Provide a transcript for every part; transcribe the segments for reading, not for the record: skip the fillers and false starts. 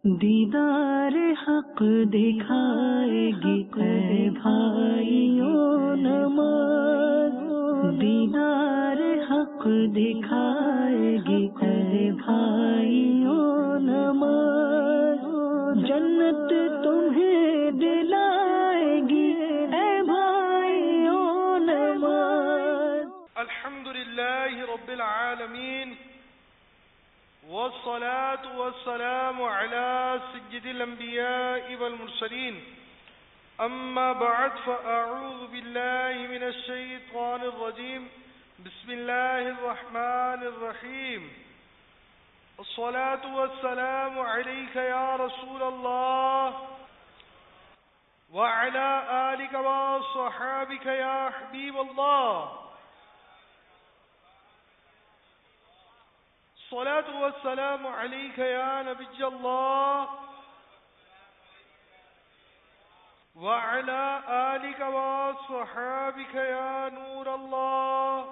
دیدار حق دکھائے گی اے بھائیوں نماز، دیدار حق دکھائے گی اے بھائیوں نماز، جنت تمہیں دلائے گی اے بھائیوں نماز۔ الحمدللہ رب العالمین، والصلاة والسلام على سيد الأنبياء والمرسلين، أما بعد فأعوذ بالله من الشيطان الرجيم، بسم الله الرحمن الرحيم، الصلاة والسلام عليك يا رسول الله وعلى آلك وصحابك يا حبيب الله، الصلاة والسلام عليك يا نبي الله وعلى آلك وصحابك يا نور الله۔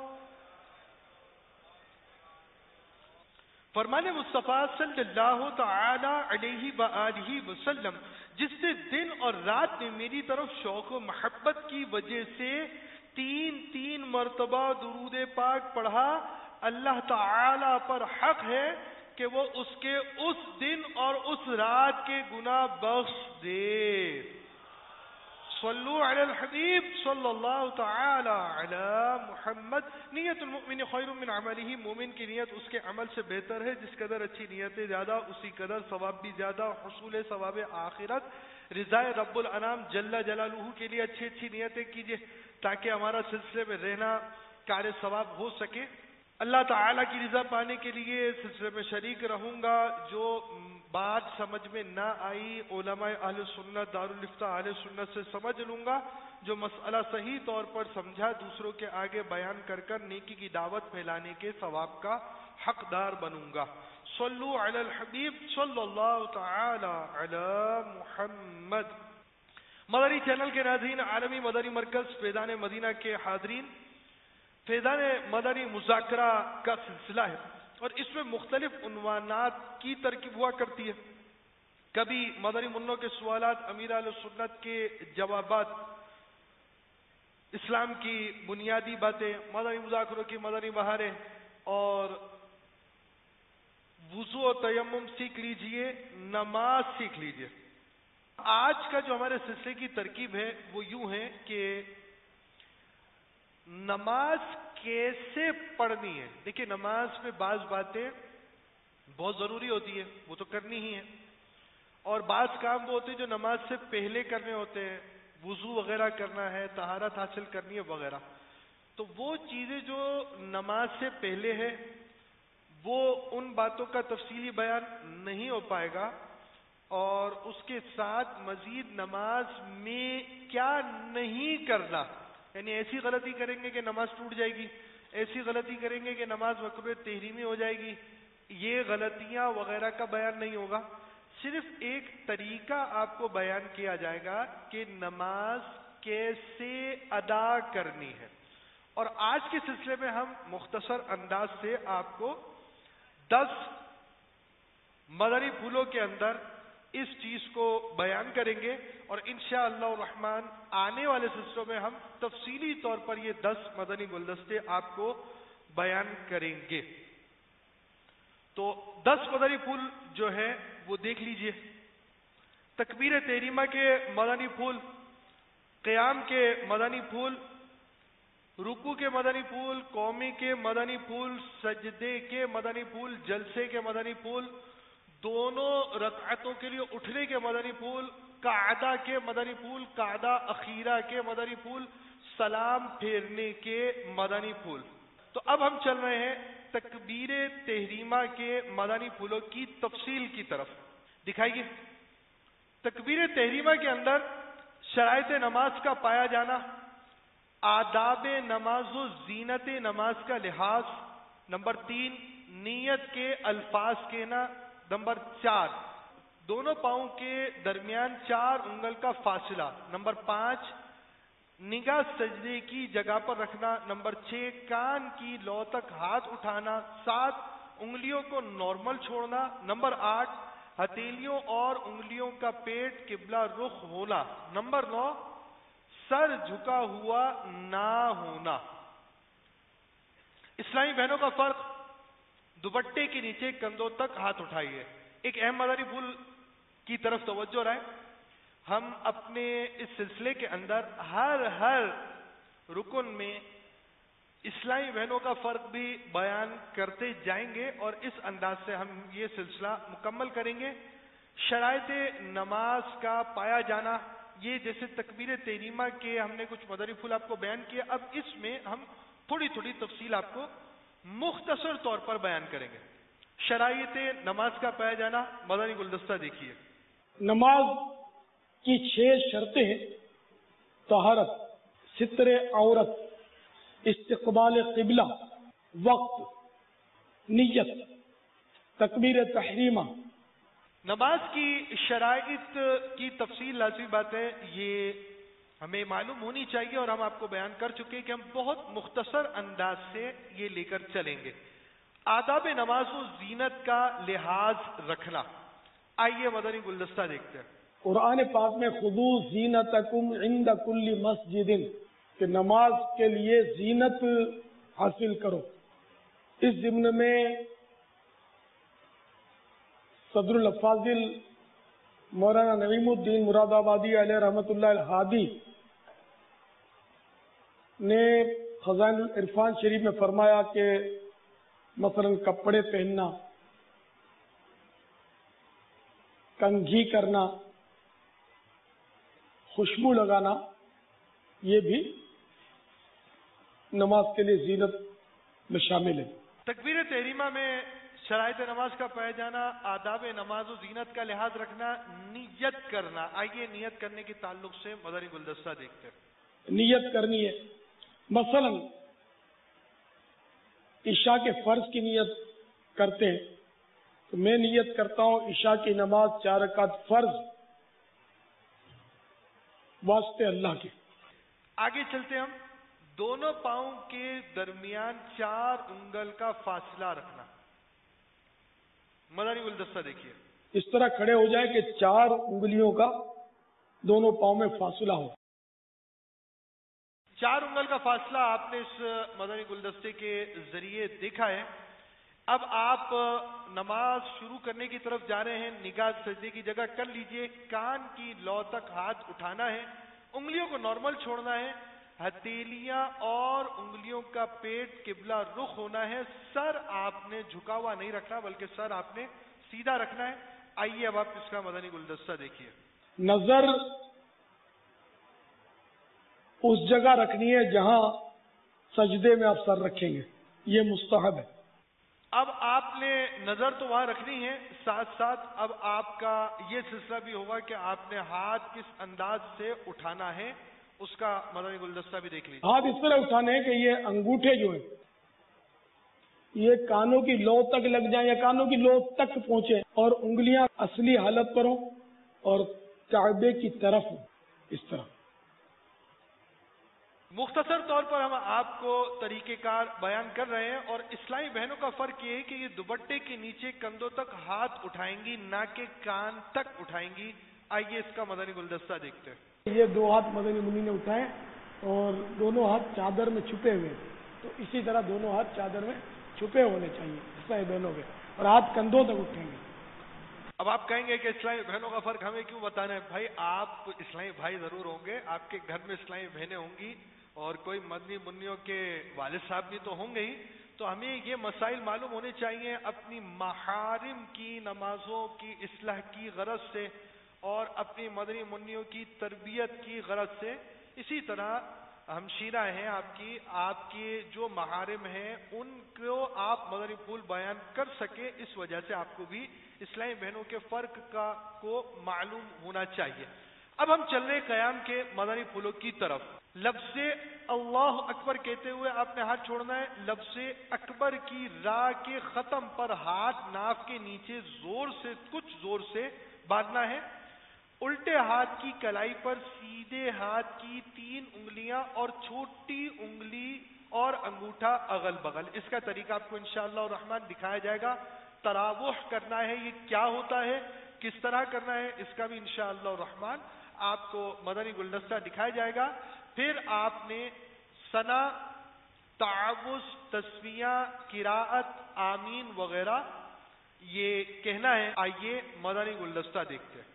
فرمان مصطفیٰ صلی اللہ تعالی علیہ وآلہ وسلم، جس نے دن اور رات میں میری طرف شوق و محبت کی وجہ سے تین مرتبہ درود پاک پڑھا، اللہ تعالی پر حق ہے کہ وہ اس کے اس دن اور اس رات کے گناہ بخش دے۔ صلو علی الحبیب صلی اللہ تعالی علی محمد۔ نیت المؤمن خیر من عملہ، مومن کی نیت اس کے عمل سے بہتر ہے، جس قدر اچھی نیتیں زیادہ اسی قدر ثواب بھی زیادہ، حصول ثواب آخرت، رضا رب الانام جل جلالہ کے لیے اچھی نیتیں کیجیے تاکہ ہمارا سلسلے میں رہنا کار ثواب ہو سکے۔ اللہ تعالیٰ کی رضا پانے کے لیے سلسلے میں شریک رہوں گا۔ جو بات سمجھ میں نہ آئی علماء اہل سنت دارالفتہ اہل سنت سے سمجھ لوں گا، جو مسئلہ صحیح طور پر سمجھا دوسروں کے آگے بیان کر نیکی کی دعوت پھیلانے کے ثواب کا حقدار بنوں گا۔ صلو علی الحبیب صلی اللہ تعالی علی محمد۔ مدنی چینل کے ناظرین، عالمی مدنی مرکز فیضان مدینہ کے حاضرین، فیضان مدنی مذاکرہ کا سلسلہ ہے اور اس میں مختلف عنوانات کی ترکیب ہوا کرتی ہے۔ کبھی مدنی منوں کے سوالات، امیر اہل سنت کے جوابات، اسلام کی بنیادی باتیں، مدنی مذاکروں کی مدنی بہاریں، اور وضو و تیمم سیکھ لیجئے، نماز سیکھ لیجئے۔ آج کا جو ہمارے سلسلے کی ترکیب ہے وہ یوں ہے کہ نماز کیسے پڑھنی ہے۔ دیکھیں، نماز میں بعض باتیں بہت ضروری ہوتی ہیں، وہ تو کرنی ہی ہے، اور بعض کام وہ ہوتے ہیں جو نماز سے پہلے کرنے ہوتے ہیں، وضو وغیرہ کرنا ہے، طہارت حاصل کرنی ہے وغیرہ۔ تو وہ چیزیں جو نماز سے پہلے ہے وہ ان باتوں کا تفصیلی بیان نہیں ہو پائے گا، اور اس کے ساتھ مزید نماز میں کیا نہیں کرنا، یعنی ایسی غلطی کریں گے کہ نماز ٹوٹ جائے گی، ایسی غلطی کریں گے کہ نماز مکروہ تحریمی ہو جائے گی، یہ غلطیاں وغیرہ کا بیان نہیں ہوگا۔ صرف ایک طریقہ آپ کو بیان کیا جائے گا کہ نماز کیسے ادا کرنی ہے، اور آج کے سلسلے میں ہم مختصر انداز سے آپ کو 10 مدنی پھولوں کے اندر اس چیز کو بیان کریں گے، اور انشاءاللہ الرحمن آنے والے سلسلوں میں ہم تفصیلی طور پر یہ 10 مدنی گلدستے آپ کو بیان کریں گے۔ تو 10 مدنی پھول جو ہے وہ دیکھ لیجئے۔ تکبیر تحریمہ کے مدنی پھول، قیام کے مدنی پھول، رکوع کے مدنی پھول، قومی کے مدنی پھول، سجدے کے مدنی پھول، جلسے کے مدنی پھول، دونوں رکعتوں کے لیے اٹھنے کے مدنی پھول، قعدہ کے مدنی پھول، قعدہ اخیرہ کے مدنی پھول، سلام پھیرنے کے مدنی پھول۔ تو اب ہم چل رہے ہیں تکبیر تحریمہ کے مدنی پھولوں کی تفصیل کی طرف۔ دکھائیے، تکبیر تحریمہ کے اندر شرائط نماز کا پایا جانا، آداب نماز و زینت نماز کا لحاظ، نمبر 3 نیت کے الفاظ کہنا، نمبر 4 دونوں پاؤں کے درمیان 4 انگل کا فاصلہ، نمبر 5 نگاہ سجدے کی جگہ پر رکھنا، نمبر 6 کان کی لو تک ہاتھ اٹھانا، 7 انگلیوں کو نارمل چھوڑنا، نمبر 8 ہتھیلیوں اور انگلیوں کا پیٹ قبلہ رخ ہونا۔ نمبر 9، سر جھکا ہوا نہ ہونا۔ اسلامی بہنوں کا فرق، دوپٹے کے نیچے کندھوں تک ہاتھ اٹھائیے۔ ایک اہم مدنی پھول کی طرف توجہ رہے، ہم اپنے اس سلسلے کے اندر ہر رکن میں اسلامی بہنوں کا فرق بھی بیان کرتے جائیں گے اور اس انداز سے ہم یہ سلسلہ مکمل کریں گے۔ شرائط نماز کا پایا جانا، یہ جیسے تکبیر تحریمہ کے ہم نے کچھ مدنی پھول آپ کو بیان کیا، اب اس میں ہم تھوڑی تفصیل آپ کو مختصر طور پر بیان کریں گے۔ شرائط نماز کا پایا جانا، مدنی گلدستہ دیکھیے۔ نماز کی 6 شرطیں ہیں: طہارت، ستر عورت، استقبال قبلہ، وقت، نیت، تکبیر تحریمہ۔ نماز کی شرائط کی تفصیل لازمی بات ہے، یہ ہمیں معلوم ہونی چاہیے اور ہم آپ کو بیان کر چکے ہیں کہ ہم بہت مختصر انداز سے یہ لے کر چلیں گے۔ آداب نماز و زینت کا لحاظ رکھنا، آئیے مدنی گلدستہ دیکھتے ہیں۔ قرآن پاک میں خذوا زینتکم عند کل مسجد، کہ نماز کے لیے زینت حاصل کرو۔ اس ضمن میں صدر الافاضل مولانا نعیم الدین مراد آبادی علیہ رحمۃ اللہ الہادی نے خزائن العرفان شریف میں فرمایا کہ مثلا کپڑے پہننا، کنگھی کرنا، خوشبو لگانا، یہ بھی نماز کے لیے زینت میں شامل ہے۔ تکبیر تحریمہ میں شرائط نماز کا پایا جانا، آداب نماز و زینت کا لحاظ رکھنا، نیت کرنا، آئیے نیت کرنے کے تعلق سے مدنی گلدستہ دیکھتے ہیں۔ نیت کرنی ہے، مثلا عشاء کے فرض کی نیت کرتے ہیں تو میں نیت کرتا ہوں عشاء کی نماز 4 رکعت فرض واسطے اللہ کے۔ آگے چلتے ہم، دونوں پاؤں کے درمیان 4 انگل کا فاصلہ رکھنا، مدنی گلدستہ دیکھیے۔ اس طرح کھڑے ہو جائے کہ 4 انگلیوں کا دونوں پاؤں میں فاصلہ ہو۔ 4 انگل کا فاصلہ آپ نے اس مدنی گلدستے کے ذریعے دیکھا ہے۔ اب آپ نماز شروع کرنے کی طرف جا رہے ہیں، نگاہ سجدے کی جگہ کر لیجئے، کان کی لو تک ہاتھ اٹھانا ہے، انگلیوں کو نارمل چھوڑنا ہے، ہتھیلیاں اور انگلیوں کا پیٹ قبلہ رخ ہونا ہے، سر آپ نے جھکا ہوا نہیں رکھنا بلکہ سر آپ نے سیدھا رکھنا ہے۔ آئیے اب آپ اس کا مدنی گلدستہ دیکھیے۔ نظر اس جگہ رکھنی ہے جہاں سجدے میں آپ سر رکھیں گے، یہ مستحب ہے۔ اب آپ نے نظر تو وہاں رکھنی ہے، ساتھ ساتھ اب آپ کا یہ سلسلہ بھی ہوگا کہ آپ نے ہاتھ کس انداز سے اٹھانا ہے، اس کا مدنی گلدستہ بھی دیکھ لیجیے۔ ہاتھ اس طرح اٹھانے ہیں کہ یہ انگوٹھے جو ہیں یہ کانوں کی لو تک لگ جائیں یا کانوں کی لو تک پہنچے، اور انگلیاں اصلی حالت پر ہوں اور کعبے کی طرف ہوں، اس طرح۔ مختصر طور پر ہم آپ کو طریقہ کار بیان کر رہے ہیں، اور اسلامی بہنوں کا فرق یہ ہے کہ یہ دوپٹے کے نیچے کندھوں تک ہاتھ اٹھائیں گی، نہ کہ کان تک اٹھائیں گی۔ آئیے اس کا مدنی گلدستہ دیکھتے ہیں۔ یہ 2 ہاتھ مدنی منی نے اٹھائے اور دونوں ہاتھ چادر میں چھپے ہوئے، تو اسی طرح دونوں ہاتھ چادر میں چھپے ہونے چاہیے اسلامی بہنوں کے، اور ہاتھ کندھوں تک اٹھیں گے۔ اب آپ کہیں گے کہ اسلامی بہنوں کا فرق ہمیں کیوں بتانا ہے؟ بھائی آپ اسلامی بھائی ضرور ہوں گے، آپ کے گھر میں اسلامی بہنیں ہوں گی اور کوئی مدنی منیوں کے والد صاحب بھی تو ہوں گے ہی، تو ہمیں یہ مسائل معلوم ہونے چاہیے اپنی محارم کی نمازوں کی اصلاح کی غرض سے اور اپنی مدنی منیوں کی تربیت کی غرض سے۔ اسی طرح ہمشیرہ ہیں آپ کی جو محارم ہیں ان کو آپ مدنی پھول بیان کر سکے، اس وجہ سے آپ کو بھی اسلامی بہنوں کے فرق کو معلوم ہونا چاہیے۔ اب ہم چل رہے قیام کے مدنی پھولوں کی طرف۔ لفظ اللہ اکبر کہتے ہوئے آپ نے ہاتھ چھوڑنا ہے، لفظ اکبر کی راہ کے ختم پر ہاتھ ناف کے نیچے کچھ زور سے باندھنا ہے، الٹے ہاتھ کی کلائی پر سیدھے ہاتھ کی 3 انگلیاں اور چھوٹی انگلی اور انگوٹھا اغل بغل۔ اس کا طریقہ آپ کو انشاءاللہ الرحمن دکھایا جائے گا۔ تراوح کرنا ہے، یہ کیا ہوتا ہے؟ کس طرح کرنا ہے اس کا بھی انشاءاللہ الرحمن آپ کو مدنی گلدستہ دکھایا جائے گا. پھر آپ نے ثنا، تعوذ، تسمیہ، قراءت، آمین وغیرہ یہ کہنا ہے. آئیے مدنی گلدستہ دیکھتے ہیں.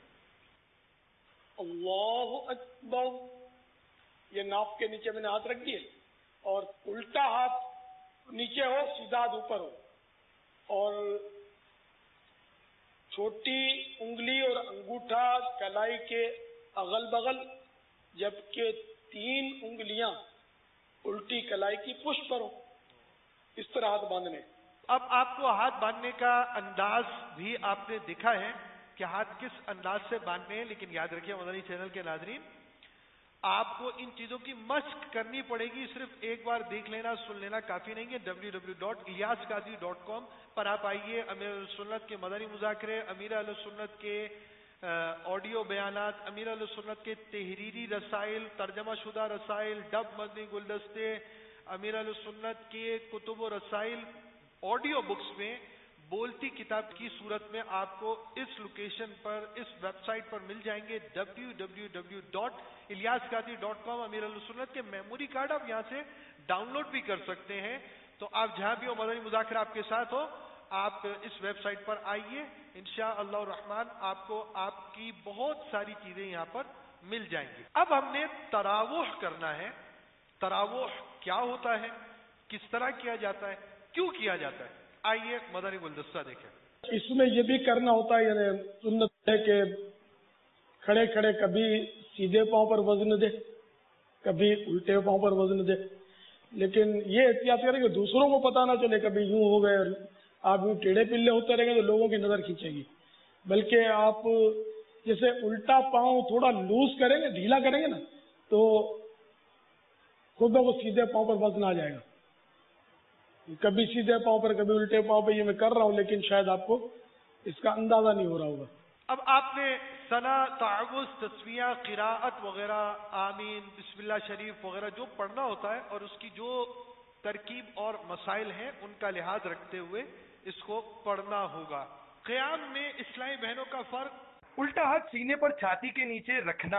اللہ اکبر، یہ ناف کے نیچے میں نے ہاتھ رکھ دیے اور الٹا ہاتھ نیچے ہو، سیدھا ہاتھ اوپر ہو، اور چھوٹی انگلی اور انگوٹھا کلائی کے اغل بغل، جبکہ 3 انگلیاں الٹی کلائی کی پشت پر ہو. اس طرح ہاتھ باندھنے. اب آپ کو ہاتھ باندھنے کا انداز بھی آپ نے دیکھا ہے کہ ہاتھ کس انداز سے باندھنے ہیں، لیکن یاد رکھیے مدنی چینل کے ناظرین، آپ کو ان چیزوں کی مشق کرنی پڑے گی. صرف ایک بار دیکھ لینا، سن لینا کافی نہیں ہے. www.ilyasqadri.com پر آپ آئیے. امیر اہل سنت کے مدنی مذاکرے، امیر اہل سنت کے آڈیو بیانات، امیر اہل سنت کے تحریری رسائل، ترجمہ شدہ رسائل، ڈب مدنی گلدستے، امیر اہل سنت کے کتب و رسائل آڈیو بکس میں بولتی کتاب کی صورت میں آپ کو اس لوکیشن پر، اس ویب سائٹ پر مل جائیں گے. www.ilyasqadri.com. امیر اہل سنت کے میموری کارڈ آپ یہاں سے ڈاؤن لوڈ بھی کر سکتے ہیں. تو آپ جہاں بھی ہو، مدنی مذاکرہ آپ کے ساتھ ہو، آپ اس ویب سائٹ پر آئیے. انشاءاللہ الرحمن آپ کو آپ کی بہت ساری چیزیں یہاں پر مل جائیں گی. اب ہم نے تراوح کرنا ہے. تراوح کیا ہوتا ہے، کس طرح کیا جاتا ہے، کیوں کیا جاتا ہے؟ آئیے مدنی گلدستہ دیکھیں. اس میں یہ بھی کرنا ہوتا ہے، یعنی سنت ہے کہ کھڑے کھڑے کبھی سیدھے پاؤں پر وزن دے، کبھی الٹے پاؤں پر وزن دے. لیکن یہ احتیاط کریں کہ دوسروں کو پتہ نہ چلے کبھی یوں ہو گئے اور آپ یوں ٹیڑھے پلے ہوتے رہیں گے تو لوگوں کی نظر کھینچے گی. بلکہ آپ جیسے الٹا پاؤں تھوڑا لوز کریں گے، ڈھیلا کریں گے نا، تو خود بخود سیدھے پاؤں پر وزن آ جائے گا. کبھی سیدھے پاؤں پر کبھی الٹے پاؤں پہ یہ میں کر رہا ہوں، لیکن شاید آپ کو اس کا اندازہ نہیں ہو رہا ہوگا. اب آپ نے ثنا، تعوذ، تسمیہ، قراءت وغیرہ، آمین، بسم اللہ شریف وغیرہ جو پڑھنا ہوتا ہے اور اس کی جو ترکیب اور مسائل ہیں ان کا لحاظ رکھتے ہوئے اس کو پڑھنا ہوگا. قیام میں اسلامی بہنوں کا فرق: الٹا ہاتھ سینے پر چھاتی کے نیچے رکھنا،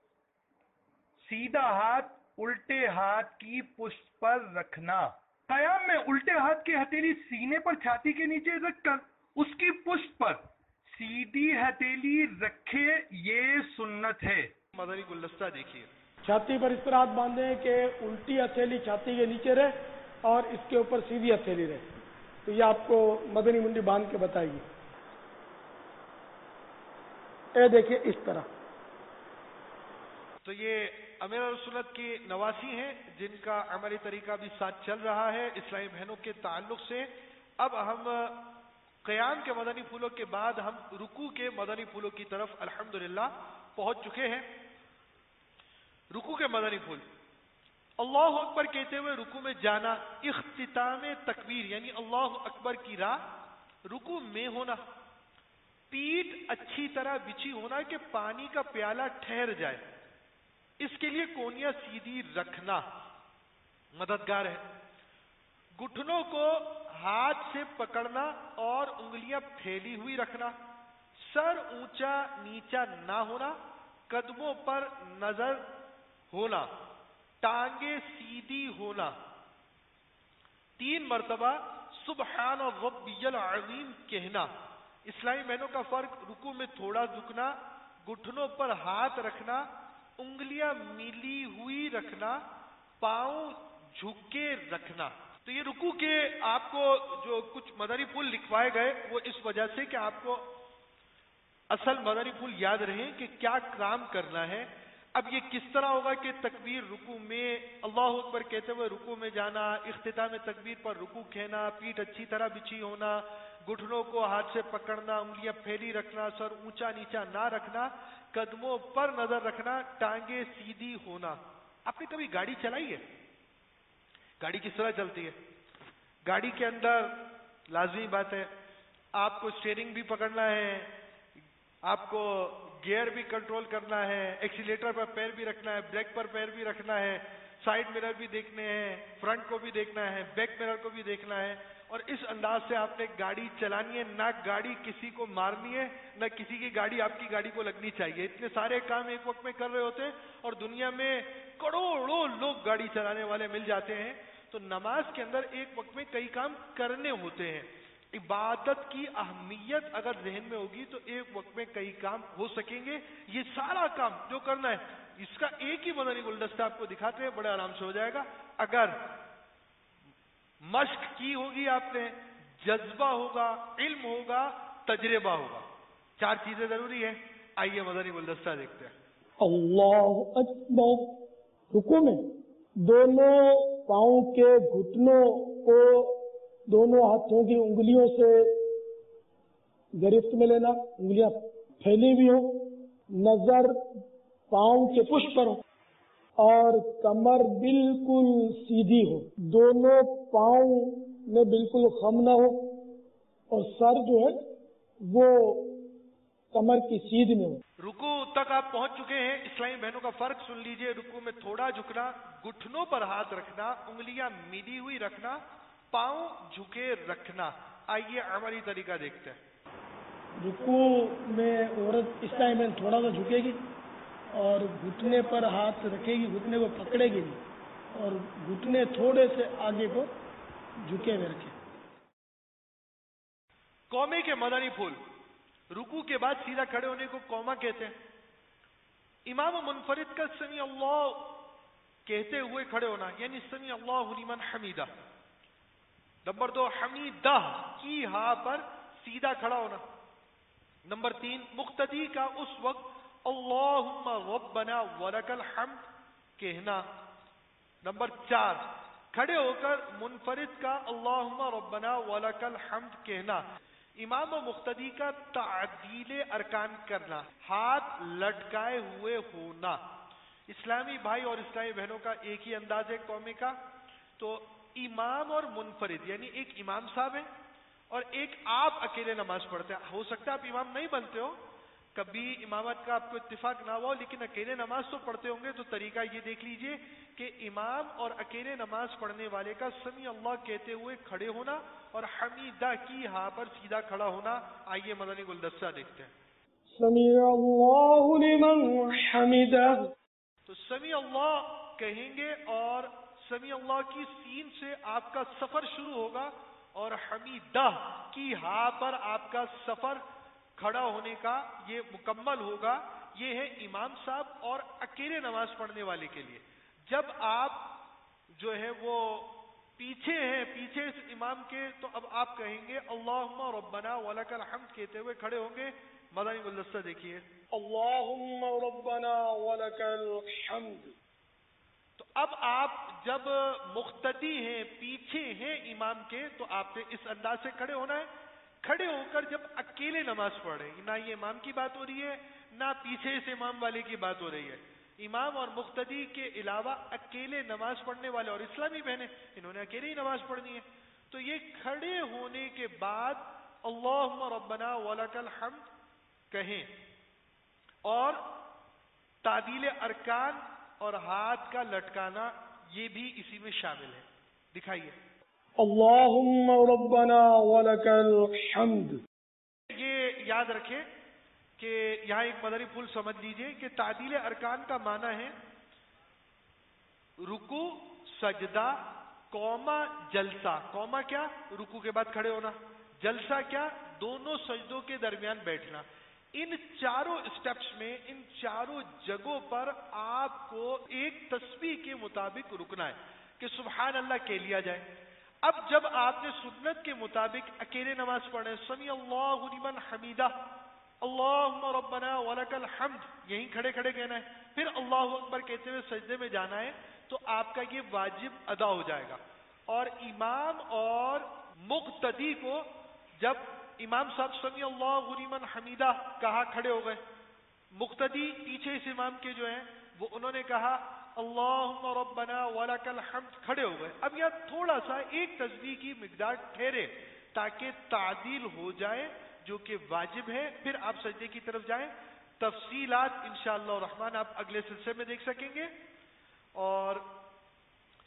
سیدھا ہاتھ الٹے ہاتھ کی پشت پر رکھنا. قیام میں الٹے ہاتھ کی ہتھیلی سینے پر چھاتی کے نیچے رکھ کر اس کی پشت پر سیدھی ہتھیلی رکھے، یہ سنت ہے. مدنی گلدستہ دیکھیے. چھاتی پر اس طرح ہاتھ باندھیں کہ الٹی ہتھیلی چھاتی کے نیچے رہے اور اس کے اوپر سیدھی ہتھیلی رہے. تو یہ آپ کو مدنی منڈی باندھ کے بتائے گی. اے دیکھیے اس طرح. تو یہ امیر اہل سنت کی نواسی ہیں جن کا عملی طریقہ بھی ساتھ چل رہا ہے اسلامی بہنوں کے تعلق سے. اب ہم قیام کے مدنی پھولوں کے بعد ہم رکوع کے مدنی پھولوں کی طرف الحمدللہ پہنچ چکے ہیں. رکوع کے مدنی پھول: اللہ اکبر کہتے ہوئے رکوع میں جانا، اختتام تکبیر یعنی اللہ اکبر کی راہ رکوع میں ہونا، پیٹھ اچھی طرح بچھی ہونا کہ پانی کا پیالہ ٹھہر جائے، اس کے لیے کونیاں سیدھی رکھنا مددگار ہے، گھٹنوں کو ہاتھ سے پکڑنا اور انگلیاں پھیلی ہوئی رکھنا، سر اونچا نیچا نہ ہونا، قدموں پر نظر ہونا، ٹانگیں سیدھی ہونا، 3 مرتبہ سبحان ربی العظیم کہنا. اسلامی بہنوں کا فرق: رکوع میں تھوڑا جھکنا، گھٹنوں پر ہاتھ رکھنا، انگلیاں ملی ہوئی رکھنا، پاؤں جھکے رکھنا. تو یہ رکوع کے آپ کو جو کچھ مدنی پھول لکھوائے گئے وہ اس وجہ سے کہ آپ کو اصل مدنی پھول یاد رہیں کہ کیا کام کرنا ہے. اب یہ کس طرح ہوگا کہ تکبیر رکوع میں اللہ اکبر کہتے ہوئے رکوع میں جانا، اختتام تکبیر پر رکوع کہنا، پیٹھ اچھی طرح بچھی ہونا، گھٹنوں کو ہاتھ سے پکڑنا، انگلیاں پھیلی رکھنا، سر اونچا نیچا نہ رکھنا، قدموں پر نظر رکھنا، ٹانگیں سیدھی ہونا. آپ نے کبھی گاڑی چلائی ہے؟ گاڑی کس طرح چلتی ہے؟ گاڑی کے اندر لازمی بات ہے آپ کو اسٹیئرنگ بھی پکڑنا ہے، آپ کو گیئر بھی کنٹرول کرنا ہے، ایکسیلیٹر پر پیر بھی رکھنا ہے، بریک پر پیر بھی رکھنا ہے. سائڈ مرر بھی دیکھنے ہیں، فرنٹ کو بھی دیکھنا ہے، بیک مرر کو بھی دیکھنا ہے، اور اس انداز سے آپ نے گاڑی چلانی ہے، نہ گاڑی کسی کو مارنی ہے، نہ کسی کی گاڑی آپ کی گاڑی کو لگنی چاہیے. اتنے سارے کام ایک وقت میں کر رہے ہوتے ہیں، اور دنیا میں کروڑوں لوگ گاڑی چلانے والے مل جاتے ہیں. تو نماز کے اندر ایک وقت میں کئی کام کرنے ہوتے ہیں. عبادت کی اہمیت اگر ذہن میں ہوگی تو ایک وقت میں کئی کام ہو سکیں گے. یہ سارا کام جو کرنا ہے اس کا ایک ہی مدنی گلدستہ آپ کو دکھاتے ہیں، بڑے آرام سے ہو جائے گا. اگر مشق کی ہوگی آپ نے، جذبہ ہوگا، علم ہوگا، تجربہ ہوگا، 4 چیزیں ضروری ہیں. آئیے مدنی گلدستہ دیکھتے ہیں. اللہ اکبر. رکوع میں دونوں پاؤں کے گھٹنوں کو دونوں ہاتھوں کی انگلیوں سے گرفت میں لینا، انگلیاں پھیلی ہوئی ہوں، نظر پاؤں کے پشت پر ہو اور کمر بالکل سیدھی ہو، دونوں پاؤں میں بالکل خم نہ ہو اور سر جو ہے وہ کمر کی سیدھ میں ہو. رکوع تک آپ پہنچ چکے ہیں. اسلامی بہنوں کا فرق سن لیجئے. رکوع میں تھوڑا جھکنا، گھٹنوں پر ہاتھ رکھنا، انگلیاں ملی ہوئی رکھنا، پاؤں جھکے رکھنا. آئیے عملی طریقہ دیکھتے ہیں. رکوع میں عورت اس ٹائم میں تھوڑا سا جھکے گی اور گھٹنے پر ہاتھ رکھے گی، گھٹنے کو پکڑے گی اور گھٹنے تھوڑے سے آگے کو جھکے ہوئے رکھے. قومے کے مدنی پھول. رکوع کے بعد سیدھا کھڑے ہونے کو قوما کہتے ہیں. امام منفرد کا سمیع اللہ کہتے ہوئے کھڑے ہونا یعنی سمیع اللہ لمن حمیدہ. نمبر 2 حمیدہ کی ہاں پر سیدھا کھڑا ہونا. نمبر 3 مقتدی کا اس وقت اللہم ربنا ولک الحمد کہنا. نمبر 4 کھڑے ہو کر منفرد کا اللہم ربنا ولک الحمد کہنا. امام و مقتدی کا تعدیل ارکان کرنا، ہاتھ لٹکائے ہوئے ہونا. اسلامی بھائی اور اسلامی بہنوں کا ایک ہی انداز ہے قومے کا. تو امام اور منفرد یعنی ایک امام صاحب ہیں اور ایک آپ اکیلے نماز پڑھتے ہیں. ہو سکتا ہے آپ امام نہیں بنتے ہو، کبھی امامت کا آپ کو اتفاق نہ ہو، لیکن اکیلے نماز تو پڑھتے ہوں گے. تو طریقہ یہ دیکھ لیجئے کہ امام اور اکیلے نماز پڑھنے والے کا سمیع اللہ کہتے ہوئے کھڑے ہونا اور حمیدہ کی ہاں پر سیدھا کھڑا ہونا. آئیے مدنی گلدستہ دیکھتے ہیں. سمیع اللہ لمن حمیدہ. تو سمیع اللہ کہیں گے اور سمیع اللہ کی سین سے آپ کا سفر شروع ہوگا اور حمیدہ کی ہاں پر آپ کا سفر کھڑا ہونے کا یہ مکمل ہوگا. یہ ہے امام صاحب اور اکیلے نماز پڑھنے والے کے لیے. جب آپ جو ہے وہ پیچھے ہیں، پیچھے اس امام کے، تو اب آپ کہیں گے اللہم ربنا ولک الحمد کہتے ہوئے کھڑے ہوں گے. مدنی گلدستہ دیکھیے. اللہم ربنا ولک الحمد. تو اب آپ جب مقتدی ہیں، پیچھے ہیں امام کے، تو آپ نے اس انداز سے کھڑے ہونا ہے. کھڑے ہو کر جب اکیلے نماز پڑھیں، نہ یہ امام کی بات ہو رہی ہے نہ پیچھے اس امام والے کی بات ہو رہی ہے. امام اور مقتدی کے علاوہ اکیلے نماز پڑھنے والے اور اسلامی بہنیں انہوں نے اکیلے ہی نماز پڑھنی ہے. تو یہ کھڑے ہونے کے بعد اللہم ربنا ولک الحمد کہیں اور تعدیل ارکان اور ہاتھ کا لٹکانا یہ بھی اسی میں شامل ہے. دکھائیے. اللہم ربنا ولک الحمد. یہ یاد رکھیں کہ یہاں ایک مدنی پھول سمجھ لیجئے کہ تعدیل ارکان کا معنی ہے رکوع، سجدہ، قوما، جلسہ. قوما کیا؟ رکوع کے بعد کھڑے ہونا. جلسہ کیا؟ دونوں سجدوں کے درمیان بیٹھنا. ان چاروں اسٹیپس میں، ان چاروں جگہوں پر آپ کو ایک تسبیح کے مطابق رکنا ہے کہ سبحان اللہ کہہ لیا جائے. اب جب آپ نے سنت کے مطابق اکیلے نماز پڑھے، سمیع اللہ لمن حمیدہ، اللہم ربنا ولک الحمد یہیں کھڑے کھڑے کہنا ہے، پھر اللہ اکبر کہتے ہوئے سجدے میں جانا ہے، تو آپ کا یہ واجب ادا ہو جائے گا. اور امام اور مقتدی کو جب امام صاحب سمیع اللہ لمن حمیدہ کہا کھڑے ہو گئے، مقتدی پیچھے اس امام کے جو ہیں وہ انہوں نے کہا اللہم ربنا ولک الحمد کھڑے ہو گئے. اب یہاں تھوڑا سا ایک تسبیح کی مقدار ٹھہرے تاکہ تعدیل ہو جائے جو کہ واجب ہے، پھر آپ سجدے کی طرف جائیں. تفصیلات انشاءاللہ الرحمن آپ اگلے سلسلے میں دیکھ سکیں گے. اور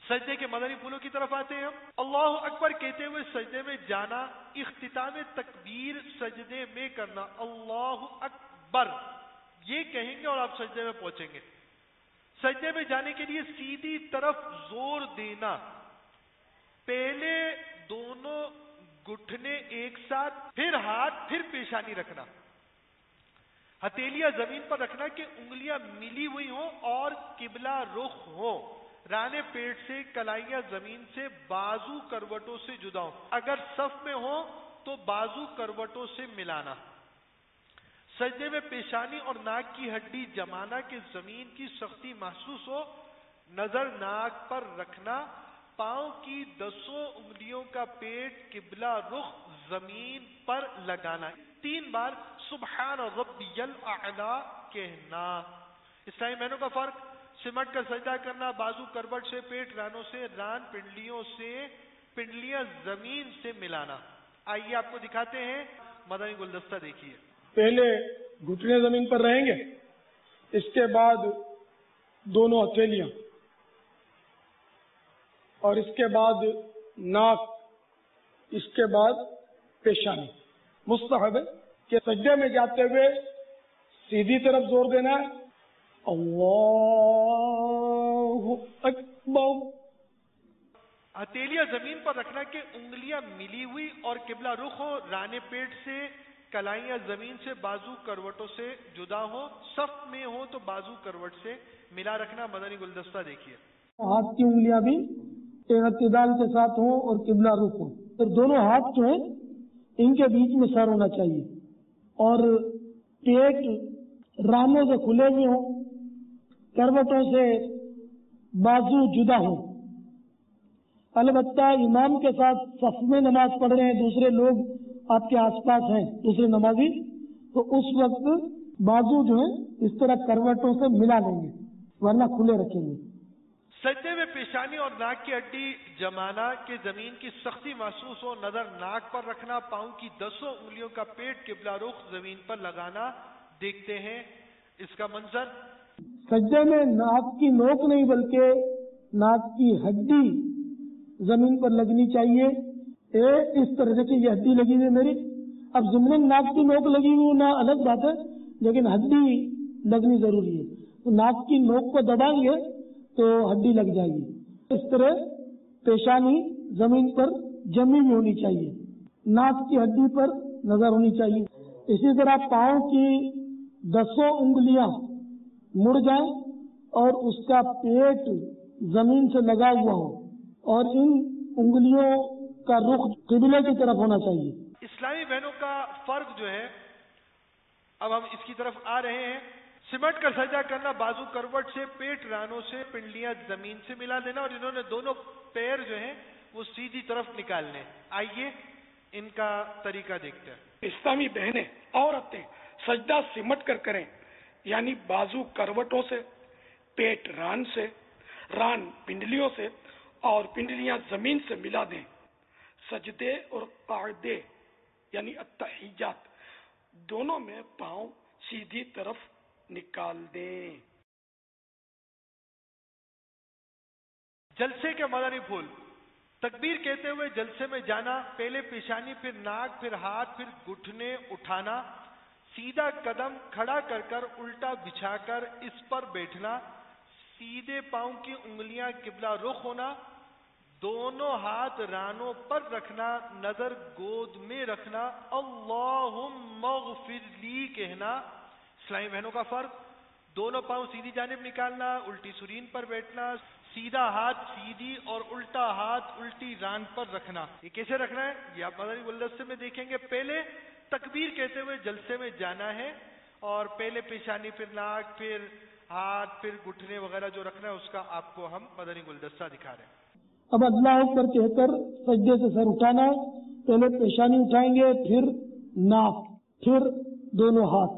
سجدے کے مدنی پھولوں کی طرف آتے ہیں ہم. اللہ اکبر کہتے ہوئے سجدے میں جانا، اختتام تکبیر سجدے میں کرنا، اللہ اکبر یہ کہیں گے اور آپ سجدے میں پہنچیں گے. سجدے میں جانے کے لیے سیدھی طرف زور دینا، پہلے دونوں گھٹنے ایک ساتھ، پھر ہاتھ، پھر پیشانی رکھنا، ہتھیلیاں زمین پر رکھنا کہ انگلیاں ملی ہوئی ہوں اور قبلہ رخ ہو. رانے پیٹ سے، کلائیاں زمین سے، بازو کروٹوں سے جدا ہوں. اگر صف میں ہو تو بازو کروٹوں سے ملانا. سجدے میں پیشانی اور ناک کی ہڈی جمانا کہ زمین کی سختی محسوس ہو. نظر ناک پر رکھنا. پاؤں کی 10 انگلیوں کا پیٹ قبلہ رخ زمین پر لگانا. 3 بار سبحان ربی الاعلی کہنا. اسلامی بہنوں کا فرق: سمٹ کر سجدہ کرنا، بازو کروٹ سے، پیٹ رانوں سے، ران پنڈلیوں سے، پنڈلیاں زمین سے ملانا. آئیے آپ کو دکھاتے ہیں مدنی گلدستہ. دیکھیے، پہلے گھٹنے زمین پر رہیں گے، اس کے بعد دونوں ہتھیلیاں، اور اس کے بعد ناک، اس کے بعد پیشانی. مستحب ہے کہ سجدے میں جاتے ہوئے سیدھی طرف زور دینا ہے. اللہ اکبر. ہتھیلیاں زمین پر رکھنا کہ انگلیاں ملی ہوئی اور قبلہ رخ ہو. رانے پیٹ سے، کلائیاں زمین سے، بازو کروٹوں سے جدا ہو. صف میں ہو تو بازو کروٹ سے ملا رکھنا. مدنی گلدستہ دیکھیے. ہاتھ کی انگلیاں بھی اعتدال کے ساتھ ہوں اور قبلہ رخ ہو. پھر دونوں ہاتھ جو ہیں ان کے بیچ میں سر ہونا چاہیے، اور پیٹ رانوں سے کھلے ہوئے ہوں، کروٹوں سے بازو جدا ہوں. البتہ امام کے ساتھ صف میں نماز پڑھ رہے ہیں، دوسرے لوگ آپ کے آس پاس ہیں، دوسرے نمازی، تو اس وقت بازو جو ہے اس طرح کروٹوں سے ملا لیں گے، ورنہ کھلے رکھیں گے. سجدے میں پیشانی اور ناک کی ہڈی جمانا کہ زمین کی سختی محسوس ہو. نظر ناک پر رکھنا. پاؤں کی 10 انگلیوں کا پیٹ قبلہ رخ زمین پر لگانا. دیکھتے ہیں اس کا منظر. سجدے میں ناک کی نوک نہیں بلکہ ناک کی ہڈی زمین پر لگنی چاہیے. اس طرح سے یہ ہڈی لگی ہوئی میری، اب ضمن ناک کی نوک لگی ہوئی نہ الگ بات ہے، لیکن ہڈی لگنی ضروری ہے. تو ناک کی نوک کو دبائیں گے تو ہڈی لگ جائے گی. اس طرح پیشانی زمین پر جمی ہوئی ہونی چاہیے، ناک کی ہڈی پر نظر ہونی چاہیے. اسی طرح پاؤں کی 10 انگلیاں مڑ جائیں اور اس کا پیٹ زمین سے لگا ہوا ہو، اور ان انگلیوں کا رخ قبلے کی طرف ہونا چاہیے. اسلامی بہنوں کا فرق جو ہے، اب ہم اس کی طرف آ رہے ہیں. سمٹ کر سجدہ کرنا، بازو کروٹ سے، پیٹ رانوں سے، پنڈلیاں زمین سے ملا دینا، اور انہوں نے دونوں پیر جو ہیں وہ سیدھی طرف نکالنے. آئیے ان کا طریقہ دیکھتے ہیں. اسلامی بہنیں، عورتیں سجدہ سمٹ کر کریں، یعنی بازو کروٹوں سے، پیٹ ران سے، ران پنڈلیوں سے اور پنڈلیاں زمین سے ملا دیں. سجدے اور قعدے یعنی التحیات دونوں میں پاؤں سیدھی طرف نکال دیں. جلسے کے مدنی پھول. تکبیر کہتے ہوئے جلسے میں جانا، پہلے پیشانی، پھر ناک، پھر ہاتھ، پھر گھٹنے اٹھانا. سیدھا قدم کھڑا کر کر الٹا بچھا کر اس پر بیٹھنا. سیدھے پاؤں کی انگلیاں قبلہ رخ ہونا. دونوں ہاتھ رانوں پر رکھنا، نظر گود میں رکھنا. اللہم اغفر لی کہنا. اسلامی بہنوں کا فرق: دونوں پاؤں سیدھی جانب نکالنا، الٹی سرین پر بیٹھنا، سیدھا ہاتھ سیدھی اور الٹا ہاتھ الٹی ران پر رکھنا. یہ کیسے رکھنا ہے یہ آپ مدنی گلدستے میں دیکھیں گے. پہلے تکبیر کہتے ہوئے جلسے میں جانا ہے، اور پہلے پیشانی، پھر ناک، پھر ہاتھ، پھر گھٹنے وغیرہ جو رکھنا ہے اس کا آپ کو ہم مدنی گلدستہ دکھا رہے ہیں. اب اللہ اکبر کہہ کر سجدے سے سر اٹھانا ہے. پہلے پیشانی اٹھائیں گے، پھر ناک، پھر دونوں ہاتھ.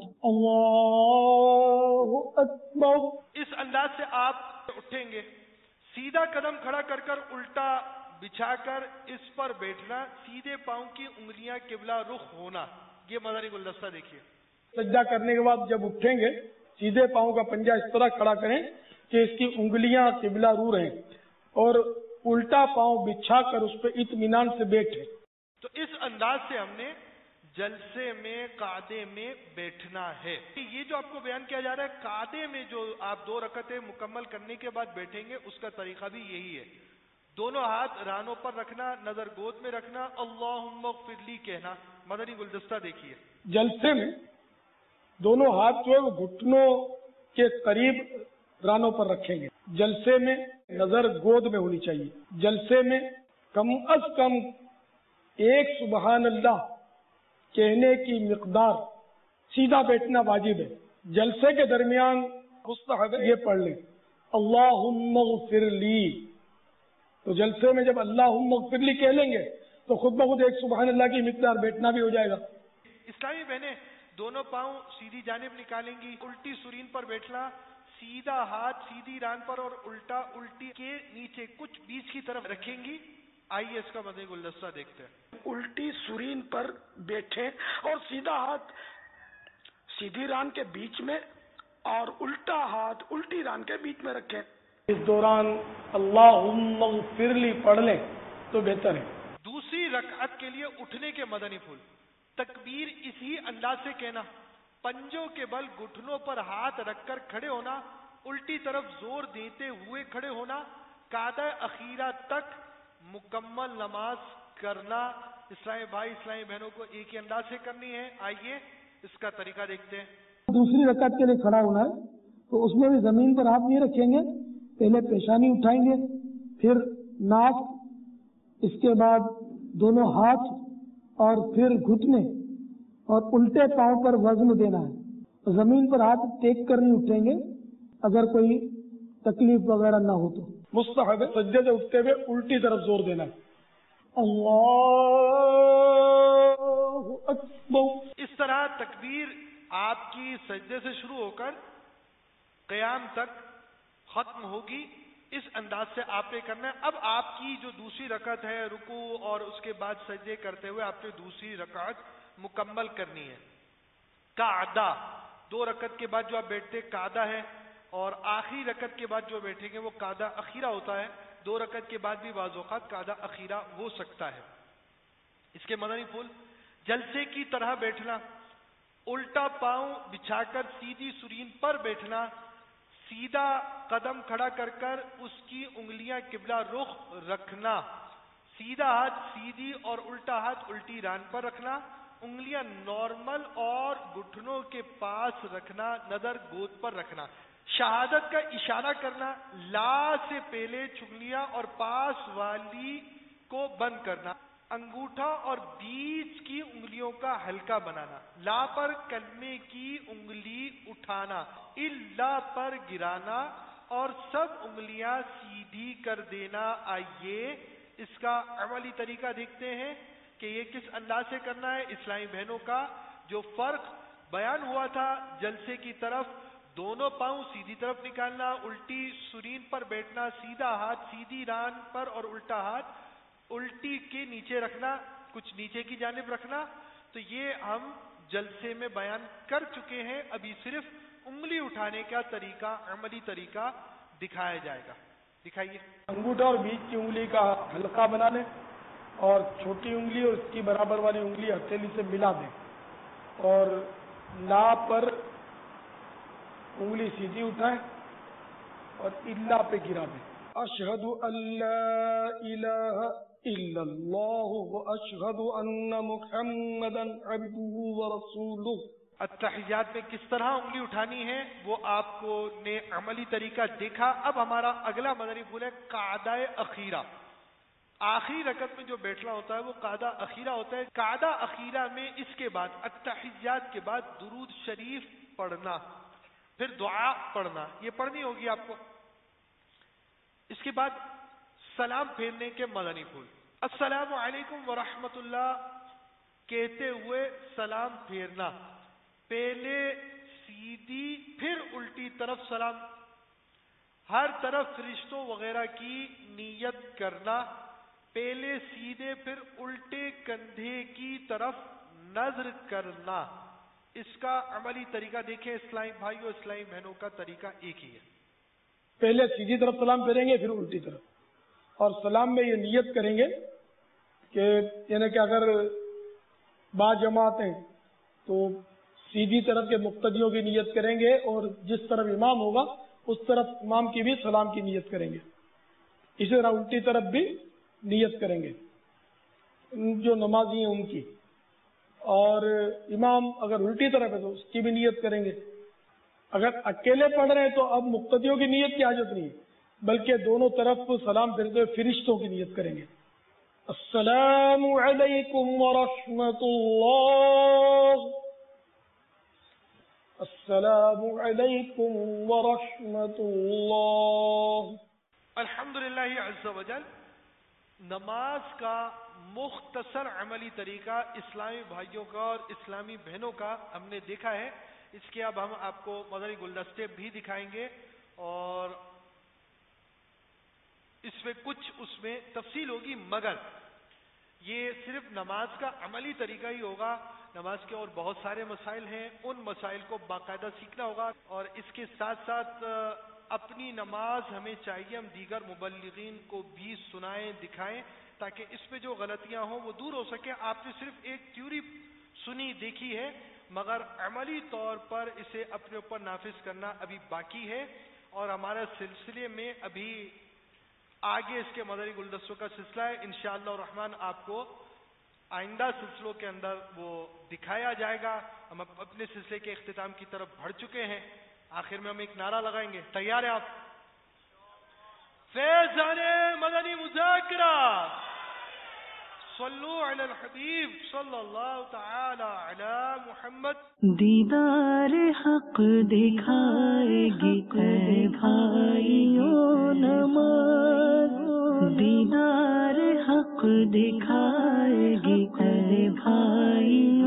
اللہ اکبر. اس انداز سے آپ اٹھیں گے. سیدھا قدم کھڑا کر کر الٹا بچھا کر اس پر بیٹھنا. سیدھے پاؤں کی انگلیاں قبلہ رخ ہونا. یہ مدنی گلدستہ دیکھیے. سجدہ کرنے کے بعد جب اٹھیں گے سیدھے پاؤں کا پنجہ اس طرح کھڑا کریں کہ اس کی انگلیاں قبلہ رو رہیں، اور الٹا پاؤں بچھا کر اس پہ اطمینان سے بیٹھے. تو اس انداز سے ہم نے جلسے میں قعدے میں بیٹھنا ہے. یہ جو آپ کو بیان کیا جا رہا ہے قعدے میں جو آپ 2 رکعتیں مکمل کرنے کے بعد بیٹھیں گے اس کا طریقہ بھی یہی ہے. دونوں ہاتھ رانوں پر رکھنا، نظر گود میں رکھنا، اللہم اغفر لی کہنا. مدنی گلدستہ دیکھیے. جلسے میں دونوں ہاتھ جو ہے وہ گھٹنوں کے قریب رانوں پر رکھیں گے. جلسے میں نظر گود میں ہونی چاہیے. جلسے میں کم از کم 1 سبحان اللہ کہنے کی مقدار سیدھا بیٹھنا واجب ہے. جلسے کے درمیان مستحب ہے یہ پڑھ لیں اللہم اغفر لی. تو جلسے میں جب اللہم اغفر لی کہہ لیں گے تو خود بخود 1 سبحان اللہ کی مقدار بیٹھنا بھی ہو جائے گا. اسلامی بہنیں دونوں پاؤں سیدھی جانب نکالیں گی، الٹی سرین پر بیٹھنا، سیدھا ہاتھ سیدھی ران پر اور الٹا الٹی کے نیچے کچھ بیچ کی طرف رکھیں گی. آئیے اس کا مدنی گلدستہ دیکھتے ہیں. الٹی سرین پر بیٹھے اور سیدھا ہاتھ سیدھی ران کے بیچ میں اور الٹا ہاتھ الٹی ران کے بیچ میں رکھیں. اس دوران اللہم اغفر لی پڑھ لیں تو بہتر ہے. دوسری رکعت کے لیے اٹھنے کے مدنی پھول تکبیر اسی انداز سے کہنا، پنجوں کے بل گھٹنوں پر ہاتھ رکھ کر کھڑے ہونا، الٹی طرف زور دیتے ہوئے کھڑے ہونا، قعدہ اخیرہ تک مکمل نماز کرنا. اسلامی بھائی اسلامی بہنوں کو ایک ہی انداز سے کرنی ہے. آئیے اس کا طریقہ دیکھتے ہیں. دوسری رکعت کے لیے کھڑا ہونا ہے تو اس میں بھی زمین پر ہاتھ نہیں رکھیں گے. پہلے پیشانی اٹھائیں گے، پھر ناک، اس کے بعد دونوں ہاتھ اور پھر گھٹنے اور الٹے پاؤں پر وزن دینا ہے. زمین پر ہاتھ ٹیک کر نہیں اٹھیں گے اگر کوئی تکلیف وغیرہ نہ ہو تو. مستحب ہے سجدے سے اٹھتے ہوئے الٹی طرف زور دینا ہے. اللہ اکبر. اس طرح تکبیر آپ کی سجدے سے شروع ہو کر قیام تک ختم ہوگی. اس انداز سے آپ نے کرنا ہے. اب آپ کی جو دوسری رکعت ہے رکوع اور اس کے بعد سجدے کرتے ہوئے آپ نے دوسری رکعت مکمل کرنی ہے. قعدہ 2 رکعت کے بعد جو آپ بیٹھتے قعدہ ہے، اور آخری رکعت کے بعد جو بیٹھیں گے وہ قعدہ اخیرہ ہوتا ہے. 2 رکعت کے بعد بھی بعض اوقات قعدہ اخیرہ ہو سکتا ہے. اس کے مدنی پھول جلسے کی طرح بیٹھنا، الٹا پاؤں بچھا کر سیدھی سرین پر بیٹھنا، سیدھا قدم کھڑا کر کر اس کی انگلیاں قبلہ رخ رکھنا، سیدھا ہاتھ سیدھی اور الٹا ہاتھ الٹی ران پر رکھنا، انگلیاں نارمل اور گھٹنوں کے پاس رکھنا، نظر گود پر رکھنا، شہادت کا اشارہ کرنا، لا سے پہلے چنگلیاں اور پاس والی کو بند کرنا، انگوٹھا اور بیچ کی انگلیوں کا حلقہ بنانا، لا پر کلمے کی انگلی اٹھانا، الا پر گرانا اور سب انگلیاں سیدھی کر دینا. آئیے اس کا عملی طریقہ دیکھتے ہیں کہ یہ کس انداز سے کرنا ہے. اسلامی بہنوں کا جو فرق بیان ہوا تھا جلسے کی طرف، دونوں پاؤں سیدھی طرف نکالنا، الٹی سرین پر بیٹھنا، سیدھا ہاتھ سیدھی ران پر اور الٹا ہاتھ الٹی کے نیچے رکھنا، کچھ نیچے کی جانب رکھنا. تو یہ ہم جلسے میں بیان کر چکے ہیں. ابھی صرف انگلی اٹھانے کا طریقہ، عملی طریقہ دکھایا جائے گا. دکھائیے. انگوٹھا اور بیچ کی انگلی کا حلقہ بنا لیں اور چھوٹی انگلی اور اس کی برابر والی انگلی ہتھیلی سے ملا دیں اور لا پر انگلی سیدھی اٹھائیں اور الا پہ گرا دیں. اشہد ان لا الہ الا اللہ واشہد ان محمدا عبدہ ورسولہ. التحیات میں کس طرح انگلی اٹھانی ہے وہ آپ کو نے عملی طریقہ دیکھا. اب ہمارا اگلا مدنی پھول ہے قعدہ اخیرہ. آخری رکعت میں جو بیٹھنا ہوتا ہے وہ قعدہ اخیرہ ہوتا ہے. قعدہ اخیرہ میں اس کے بعد التحیات کے بعد درود شریف پڑھنا، پھر دعا پڑھنا، یہ پڑھنی ہوگی آپ کو. اس کے بعد سلام پھیرنے کے مدنی پھول. السلام علیکم ورحمۃ اللہ کہتے ہوئے سلام پھیرنا، پہلے سیدھی پھر الٹی طرف سلام، ہر طرف فرشتوں وغیرہ کی نیت کرنا، پہلے سیدھے پھر الٹے کندھے کی طرف نظر کرنا. اس کا عملی طریقہ دیکھیں. اسلامی بھائیوں اسلامی بہنوں کا طریقہ ایک ہی ہے. پہلے سیدھی طرف سلام پھیریں گے پھر الٹی طرف. اور سلام میں یہ نیت کریں گے کہ یعنی کہ اگر با جماعت ہیں تو سیدھی طرف کے مقتدیوں کی نیت کریں گے اور جس طرف امام ہوگا اس طرف امام کی بھی سلام کی نیت کریں گے. اسی طرح الٹی طرف بھی نیت کریں گے جو نمازی ہیں ان کی, اور امام اگر الٹی طرف ہے تو اس کی بھی نیت کریں گے. اگر اکیلے پڑھ رہے ہیں تو اب مقتدیوں کی نیت کی حاجت نہیں ہے, بلکہ دونوں طرف سلام پھرتے ہوئے فرشتوں کی نیت کریں گے. السلام علیکم ورحمۃ اللہ, السلام علیکم ورحمۃ اللہ. الحمدللہ عز وجل. نماز کا مختصر عملی طریقہ اسلامی بھائیوں کا اور اسلامی بہنوں کا ہم نے دیکھا ہے. اس کے اب ہم آپ کو مدنی گلدستے بھی دکھائیں گے اور اس میں کچھ اس میں تفصیل ہوگی, مگر یہ صرف نماز کا عملی طریقہ ہی ہوگا. نماز کے اور بہت سارے مسائل ہیں, ان مسائل کو باقاعدہ سیکھنا ہوگا. اور اس کے ساتھ ساتھ اپنی نماز ہمیں چاہیے ہم دیگر مبلغین کو بھی سنائیں دکھائیں تاکہ اس میں جو غلطیاں ہوں وہ دور ہو سکے. آپ نے صرف ایک تھیوری سنی دیکھی ہے, مگر عملی طور پر اسے اپنے اوپر نافذ کرنا ابھی باقی ہے. اور ہمارے سلسلے میں ابھی آگے اس کے مدنی گلدستوں کا سلسلہ ہے. انشاءاللہ الرحمن آپ کو آئندہ سلسلوں کے اندر وہ دکھایا جائے گا. ہم اپنے سلسلے کے اختتام کی طرف بڑھ چکے ہیں. آخر میں ہم ایک نعرہ لگائیں گے, تیار ہیں آپ؟ فیضان مدنی مذاکرہ, صلو علی الحبیب صلی اللہ تعالی علی محمد. دیدار حق دکھائے گی اے بھائیوں نماز, دیدار حق دکھائے گی اے بھائیوں